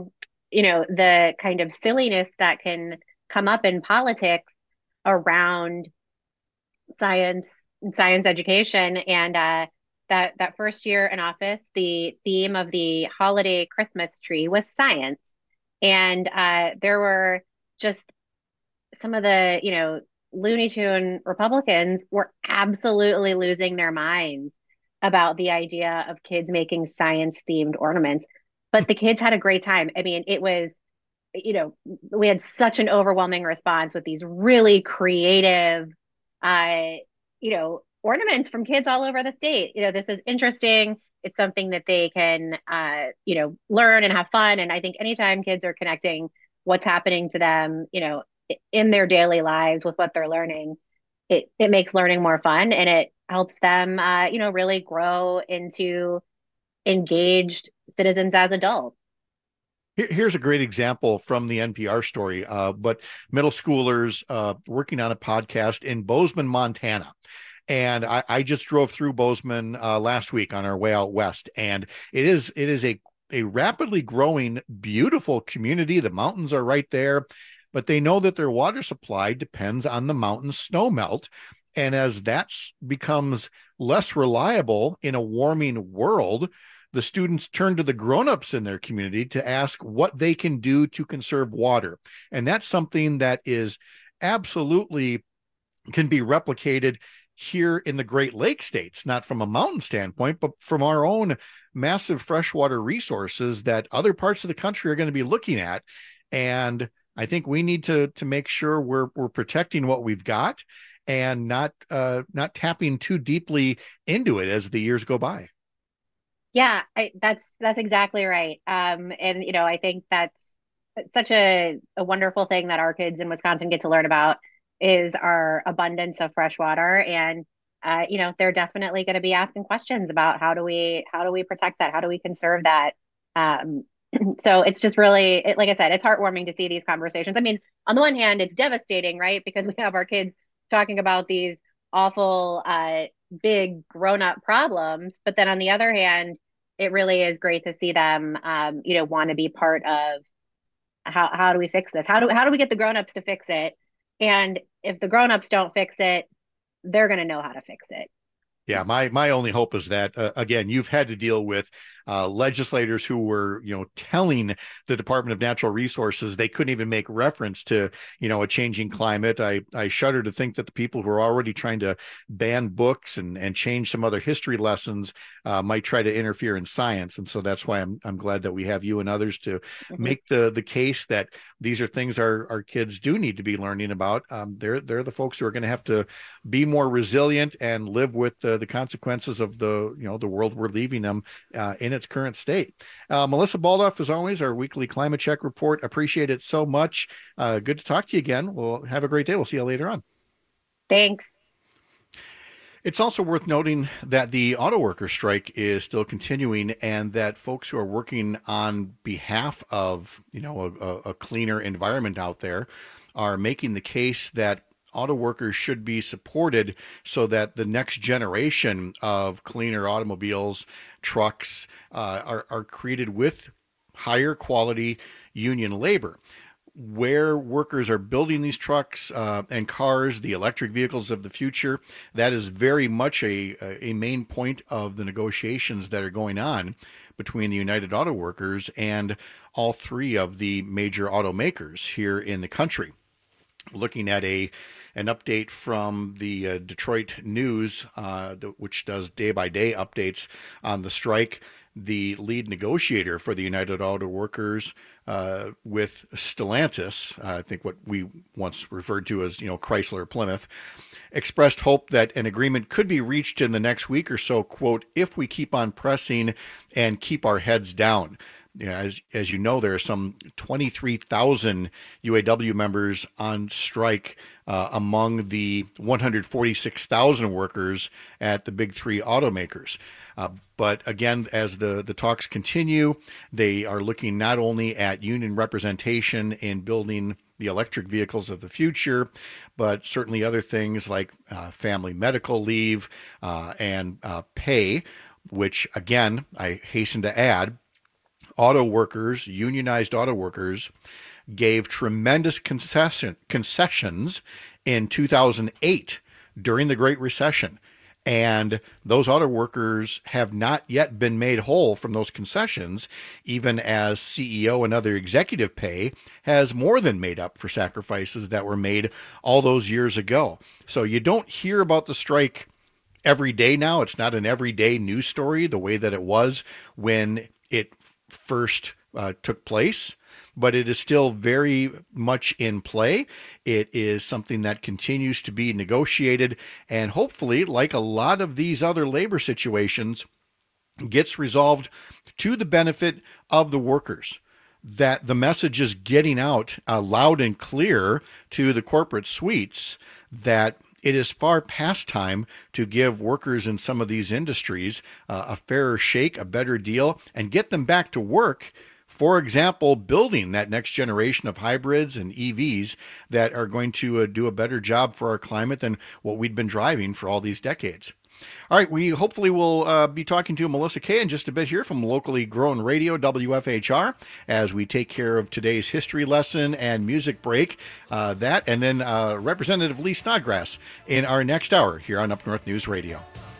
the kind of silliness that can come up in politics around science education. And that first year in office, the theme of the holiday Christmas tree was science. And there were just some of the, Looney Tune Republicans were absolutely losing their minds about the idea of kids making science-themed ornaments. But the kids had a great time. It was, we had such an overwhelming response with these really creative, ornaments from kids all over the state. This is interesting. It's something that they can, learn and have fun. And I think anytime kids are connecting what's happening to them, in their daily lives with what they're learning, it makes learning more fun, and it helps them, really grow into engaged citizens as adults. Here's a great example from the NPR story, but middle schoolers working on a podcast in Bozeman, Montana. And I just drove through Bozeman last week on our way out west, and it is a rapidly growing, beautiful community. The mountains are right there, but they know that their water supply depends on the mountain snow melt. And as that becomes less reliable in a warming world, the students turn to the grown-ups in their community to ask what they can do to conserve water. And that's something that is absolutely can be replicated here in the Great Lakes states, not from a mountain standpoint, but from our own massive freshwater resources that other parts of the country are going to be looking at. And I think we need to make sure we're protecting what we've got and not tapping too deeply into it as the years go by. Yeah, that's exactly right. And I think that's such a wonderful thing that our kids in Wisconsin get to learn about is our abundance of fresh water. And they're definitely going to be asking questions about how do we protect that? How do we conserve that? So it's just really, like I said, it's heartwarming to see these conversations. On the one hand, it's devastating, right? Because we have our kids talking about these awful, big grown-up problems. But then on the other hand, it really is great to see them, want to be part of how do we fix this? How do we get the grown-ups to fix it? And if the grown-ups don't fix it, they're going to know how to fix it. Yeah, my only hope is that, again, you've had to deal with legislators who were, telling the Department of Natural Resources they couldn't even make reference to, a changing climate. I shudder to think that the people who are already trying to ban books and change some other history lessons might try to interfere in science. And so that's why I'm glad that we have you and others to make the case that these are things our kids do need to be learning about. They're the folks who are going to have to be more resilient and live with the consequences of the world we're leaving them in its current state. Melissa Baldoff, as always, our weekly climate check report. Appreciate it so much. Good to talk to you again. We'll have a great day. We'll see you later on. Thanks. It's also worth noting that the auto worker strike is still continuing, and that folks who are working on behalf of, a cleaner environment out there are making the case that auto workers should be supported so that the next generation of cleaner automobiles, trucks are created with higher quality union labor. Where workers are building these trucks and cars, the electric vehicles of the future, that is very much a main point of the negotiations that are going on between the United Auto Workers and all three of the major automakers here in the country. Looking at an update from the Detroit News, which does day-by-day updates on the strike. The lead negotiator for the United Auto Workers with Stellantis, I think what we once referred to as, Chrysler Plymouth, expressed hope that an agreement could be reached in the next week or so, quote, if we keep on pressing and keep our heads down. As you know, there are some 23,000 UAW members on strike among the 146,000 workers at the big three automakers. But again, as the talks continue, they are looking not only at union representation in building the electric vehicles of the future, but certainly other things like family medical leave and pay, which, again, I hasten to add, auto workers, unionized auto workers, gave tremendous concessions in 2008 during the Great Recession. And those auto workers have not yet been made whole from those concessions, even as CEO and other executive pay has more than made up for sacrifices that were made all those years ago. So you don't hear about the strike every day now. It's not an everyday news story the way that it was when it first took place, but it is still very much in play. It is something that continues to be negotiated, and hopefully, like a lot of these other labor situations, gets resolved to the benefit of the workers, that the message is getting out loud and clear to the corporate suites that it is far past time to give workers in some of these industries a fairer shake, a better deal, and get them back to work. For example, building that next generation of hybrids and EVs that are going to do a better job for our climate than what we'd been driving for all these decades. All right, we hopefully will be talking to Melissa Kay in just a bit here from locally grown radio, WFHR, as we take care of today's history lesson and music break, and then Representative Lee Snodgrass in our next hour here on Up North News Radio.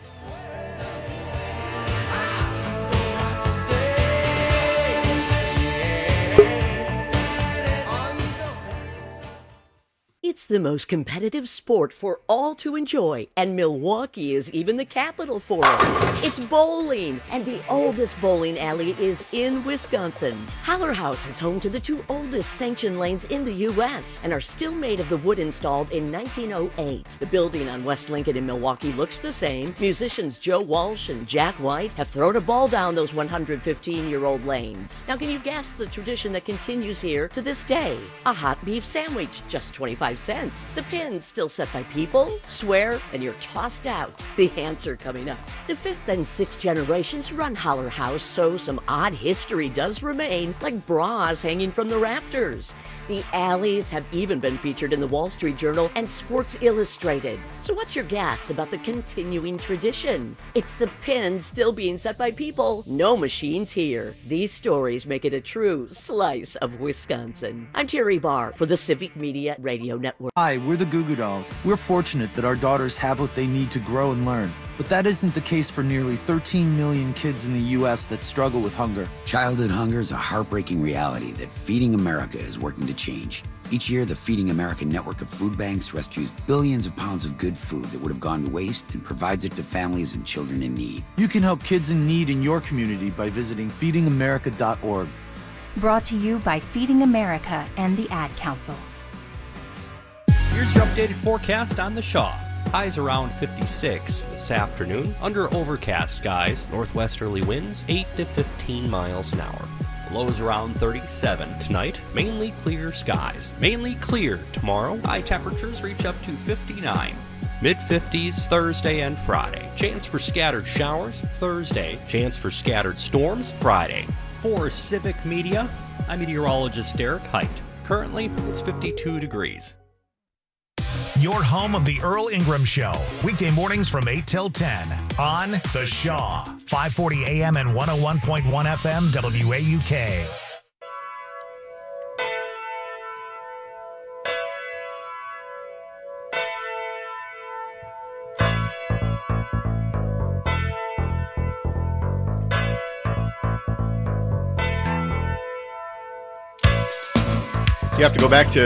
It's the most competitive sport for all to enjoy, and Milwaukee is even the capital for it. It's bowling, and the oldest bowling alley is in Wisconsin. Haller House is home to the two oldest sanctioned lanes in the U.S. and are still made of the wood installed in 1908. The building on West Lincoln in Milwaukee looks the same. Musicians Joe Walsh and Jack White have thrown a ball down those 115-year-old lanes. Now, can you guess the tradition that continues here to this day? A hot beef sandwich, just 25 cents. The pins still set by people, swear, and you're tossed out. The answer coming up. The fifth and sixth generations run Haller House, so some odd history does remain, like bras hanging from the rafters. The alleys have even been featured in the Wall Street Journal and Sports Illustrated. So what's your guess about the continuing tradition? It's the pins still being set by people. No machines here. These stories make it a true slice of Wisconsin. I'm Terry Barr for the Civic Media Radio Network. Hi, we're the Goo Goo Dolls. We're fortunate that our daughters have what they need to grow and learn. But that isn't the case for nearly 13 million kids in the U.S. that struggle with hunger. Childhood hunger is a heartbreaking reality that Feeding America is working to change. Each year, the Feeding America network of food banks rescues billions of pounds of good food that would have gone to waste and provides it to families and children in need. You can help kids in need in your community by visiting feedingamerica.org. Brought to you by Feeding America and the Ad Council. Here's your updated forecast on the Shaw. Highs around 56 this afternoon, under overcast skies, northwesterly winds 8 to 15 miles an hour. Lows around 37 tonight, mainly clear skies. Mainly clear tomorrow, high temperatures reach up to 59. Mid-50s Thursday and Friday. Chance for scattered showers Thursday. Chance for scattered storms Friday. For Civic Media, I'm meteorologist Derek Height. Currently, it's 52 degrees. Your home of the Earl Ingram Show. Weekday mornings from 8 till 10 on The Shaw. 540 AM and 101.1 FM WAUK. You have to go back to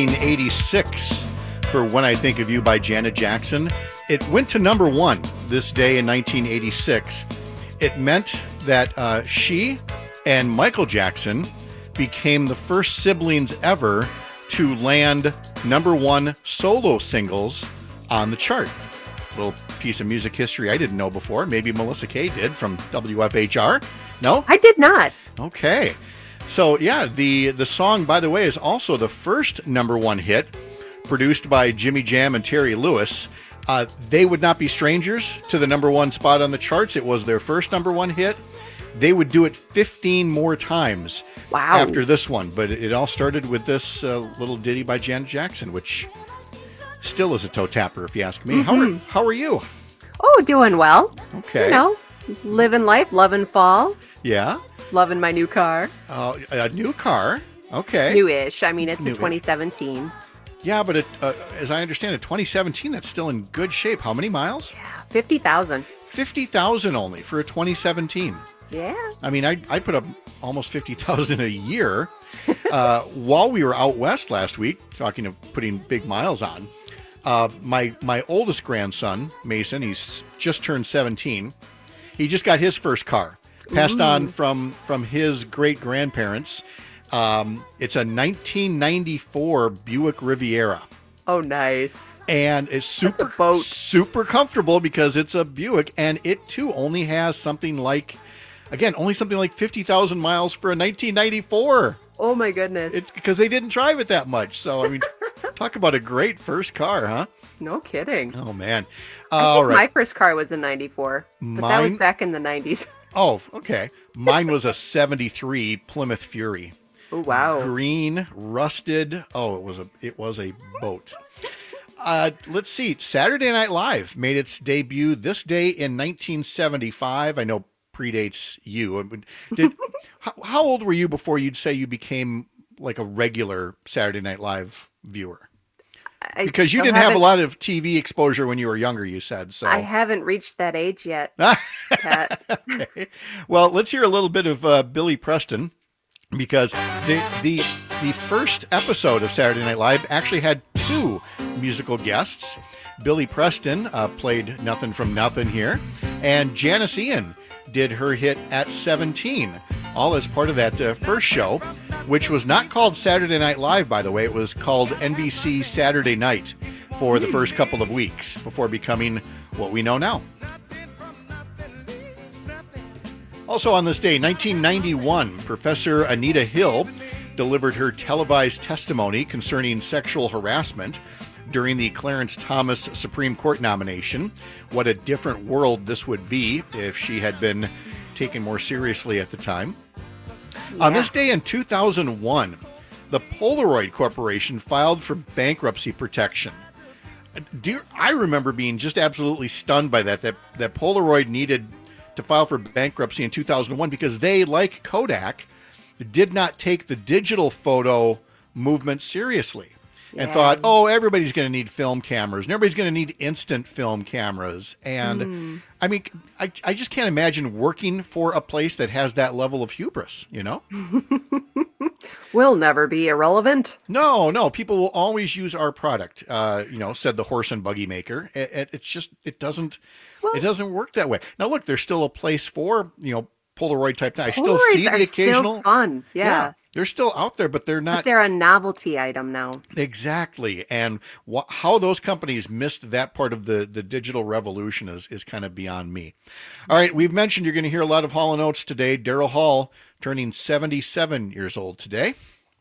1986 for When I Think of You by Janet Jackson. It went to number 1 this day in 1986. It meant that she and Michael Jackson became the first siblings ever to land number 1 solo singles on the chart. Little piece of music history I didn't know before. Maybe Melissa Kay did from WFHR. No? I did not. Okay. So, yeah, the song, by the way, is also the first number 1 hit produced by Jimmy Jam and Terry Lewis. They would not be strangers to the number 1 spot on the charts. It was their first number 1 hit. They would do it 15 more times after this one. But it all started with this little ditty by Janet Jackson, which still is a toe tapper, if you ask me. Mm-hmm. How are you? Oh, doing well. Okay. You know, living life, loving fall. Yeah. Loving my new car. A new car. Okay. Newish. I mean, it's a 2017. Yeah, but as I understand it, 2017, that's still in good shape. How many miles? Yeah, 50,000. 50,000 only for a 2017. Yeah. I mean, I put up almost 50,000 a year. While we were out west last week, talking of putting big miles on, my oldest grandson, Mason, he's just turned 17. He just got his first car. Passed on from his great-grandparents. It's a 1994 Buick Riviera. Oh, nice. And it's super comfortable because it's a Buick, and it, too, only has something like 50,000 miles for a 1994. Oh, my goodness. It's because they didn't drive it that much. So, I mean, talk about a great first car, huh? No kidding. Oh, man. I think my first car was a 94, but that was back in the 90s. Oh, okay. Mine was a 73 Plymouth Fury. Oh, wow. Green, rusted. Oh, it was a boat. Let's see. Saturday Night Live made its debut this day in 1975. I know predates you. How old were you before you'd say you became like a regular Saturday Night Live viewer? Because you didn't have a lot of TV exposure when you were younger, you said. So I haven't reached that age yet, Pat. Okay. Well, let's hear a little bit of Billy Preston, because the first episode of Saturday Night Live actually had 2 musical guests. Billy Preston played Nothing from Nothing here, and Janice Ian did her hit At 17, all as part of that first show, which was not called Saturday Night Live, by the way. It was called NBC Saturday Night for the first couple of weeks before becoming what we know now. Also on this day, 1991, Professor Anita Hill delivered her televised testimony concerning sexual harassment during the Clarence Thomas Supreme Court nomination. What a different world this would be if she had been taken more seriously at the time. Yeah. On this day in 2001, the Polaroid Corporation filed for bankruptcy protection. I remember being just absolutely stunned by that Polaroid needed to file for bankruptcy in 2001 because they, like Kodak, did not take the digital photo movement seriously. and thought, oh, everybody's going to need film cameras and everybody's going to need instant film cameras. And I mean, I just can't imagine working for a place that has that level of hubris, you know? We'll never be irrelevant. No, people will always use our product, said the horse and buggy maker. It doesn't work that way. Now, look, there's still a place for, Polaroid type. I still see the occasional. Still fun. Yeah. They're still out there, but they're not. But they're a novelty item now. Exactly. And how those companies missed that part of the digital revolution is kind of beyond me. All right. We've mentioned you're going to hear a lot of Hall & Oates today. Daryl Hall turning 77 years old today.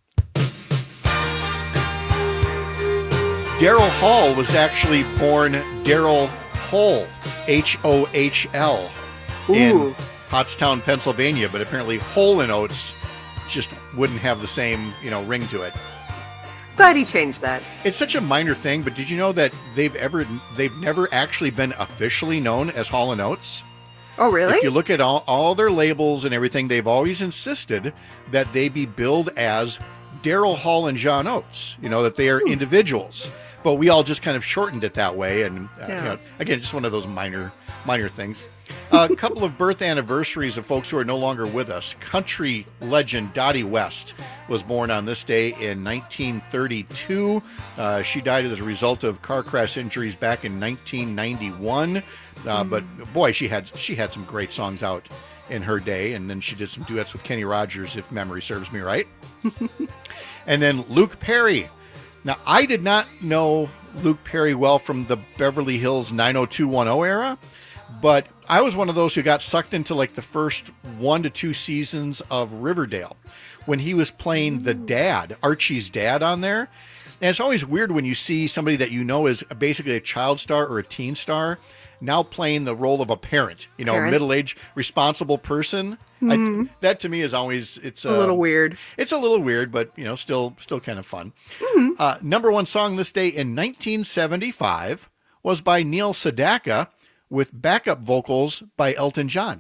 Daryl Hall was actually born Daryl Hohl, Hohl, in Pottstown, Pennsylvania, but apparently Hall & Oates just wouldn't have the same, ring to it. Glad he changed that. It's such a minor thing, but did you know that they've never actually been officially known as Hall & Oates? Oh, really? If you look at all their labels and everything, they've always insisted that they be billed as Daryl Hall and John Oates, that they are individuals. But we all just kind of shortened it that way. And again, just one of those minor things. A couple of birth anniversaries of folks who are no longer with us. Country legend Dottie West was born on this day in 1932. She died as a result of car crash injuries back in 1991. But boy, she had some great songs out in her day. And then she did some duets with Kenny Rogers, if memory serves me right. And then Luke Perry. Now, I did not know Luke Perry well from the Beverly Hills 90210 era, but I was one of those who got sucked into like the first 1 to 2 seasons of Riverdale when he was playing the dad, Archie's dad on there. And it's always weird when you see somebody that is basically a child star or a teen star now playing the role of a parent, a middle-aged responsible person. Mm-hmm. That to me is always, it's a little weird. It's a little weird, but still kind of fun. Mm-hmm. Number one song this day in 1975 was by Neil Sedaka with backup vocals by Elton John.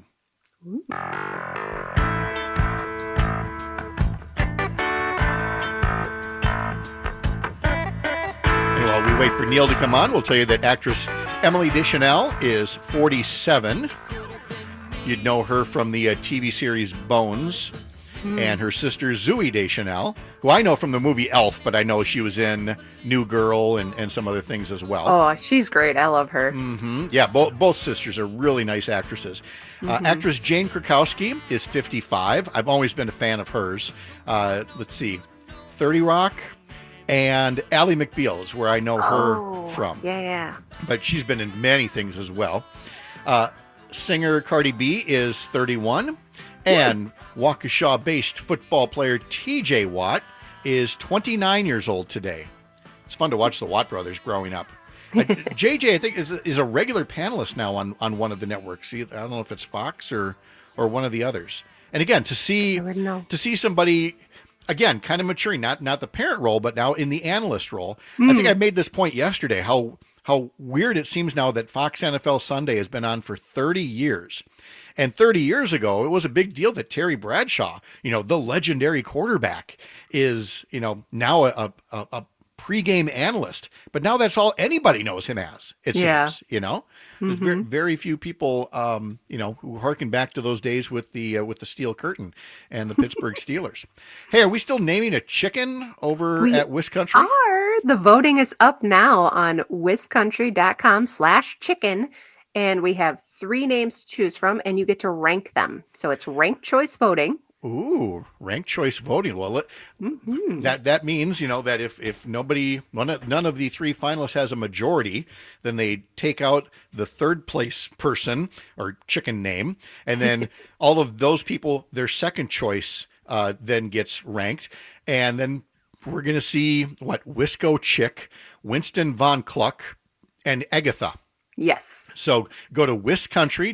And while we wait for Neil to come on, we'll tell you that actress Emily Deschanel is 47. You'd know her from the TV series Bones, and her sister Zooey Deschanel, who I know from the movie Elf, but I know she was in New Girl and some other things as well. Oh, she's great. I love her. Mm-hmm. Yeah, both sisters are really nice actresses. Actress Jane Krakowski is 55. I've always been a fan of hers. Let's see, 30 Rock and Ally McBeal is where I know her from. Yeah. But she's been in many things as well. Singer Cardi B is 31, and Waukesha-based football player TJ Watt is 29 years old today. It's fun to watch the Watt brothers growing up. JJ, I think, is a regular panelist now on one of the networks. I don't know if it's Fox or one of the others. And again, to see somebody, again, kind of maturing, not the parent role, but now in the analyst role. I think I made this point yesterday, how weird it seems now that Fox NFL Sunday has been on for 30 years. And 30 years ago, it was a big deal that Terry Bradshaw, the legendary quarterback, is, now a pregame analyst. But now that's all anybody knows him as, it seems, There's very, very few people, who harken back to those days with the Steel Curtain and the Pittsburgh Steelers. Hey, are we still naming a chicken over at WisCountry? The voting is up now on wiscountry.com/chicken. And we have 3 names to choose from, and you get to rank them. So it's ranked choice voting. Ooh, ranked choice voting. Well, that means, that if none of the 3 finalists has a majority, then they take out the third place person or chicken name, and then all of those people, their second choice then gets ranked, and then we're going to see Wisco Chick, Winston Von Cluck, and Agatha. Yes. So go to WisCountry,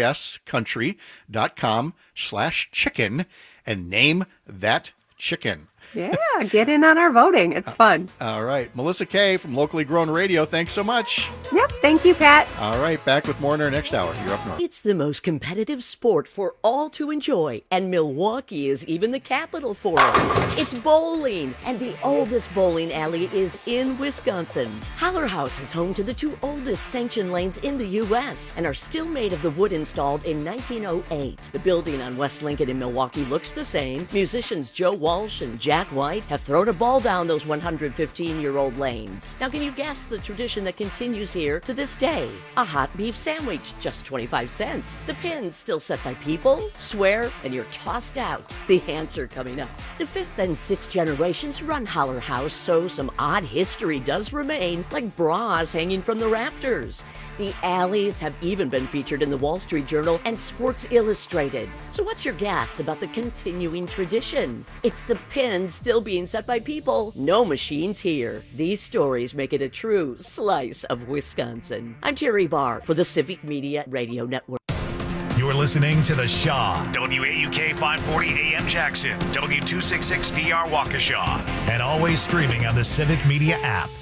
WISCountry.com/chicken and name that chicken. Yeah, get in on our voting. It's fun. All right. Melissa Kay from Locally Grown Radio, thanks so much. Yep, thank you, Pat. All right, back with more in our next hour. You're up north. It's the most competitive sport for all to enjoy, and Milwaukee is even the capital for it. It's bowling, and the oldest bowling alley is in Wisconsin. Haller House is home to the 2 oldest sanctioned lanes in the U.S. and are still made of the wood installed in 1908. The building on West Lincoln in Milwaukee looks the same. Musicians Joe Walsh and Jack White have thrown a ball down those 115-year-old lanes. Now, can you guess the tradition that continues here to this day? A hot beef sandwich, just 25 cents. The pins still set by people, swear, and you're tossed out. The answer coming up. The 5th and 6th generations run Haller House, so some odd history does remain, like bras hanging from the rafters. The alleys have even been featured in the Wall Street Journal and Sports Illustrated. So what's your guess about the continuing tradition? It's the pins still being set by people, no machines here. These stories make it a true slice of Wisconsin. I'm Terry Barr for the Civic Media Radio Network. You're listening to The Shaw, WAUK 540 AM Jackson, W266DR Waukesha, and always streaming on the Civic Media app.